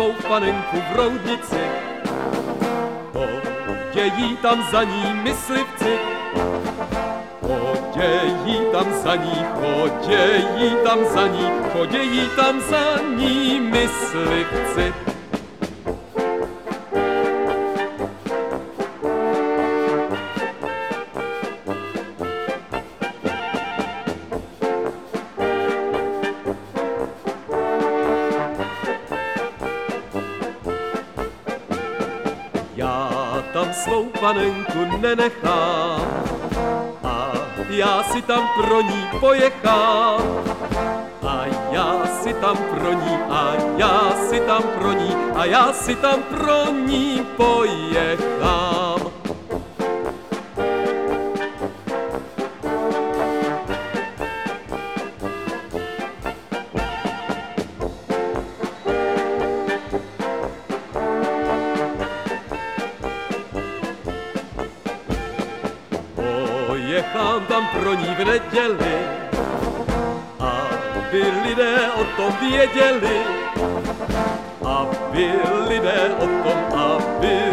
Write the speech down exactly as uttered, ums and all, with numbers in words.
svou panenku v roudnici. Chodějí tam za ní myslivci, chodějí tam za ní, chodějí tam za ní, chodějí tam za ní myslivci. Já tam svou panenku nenechám a já si tam pro ní pojechám. A já si tam pro ní, a já si tam pro ní, a já si tam pro ní pojechám. Pojechám tam pro ní v neděli, aby lidé o tom věděli, aby lidé o tom, aby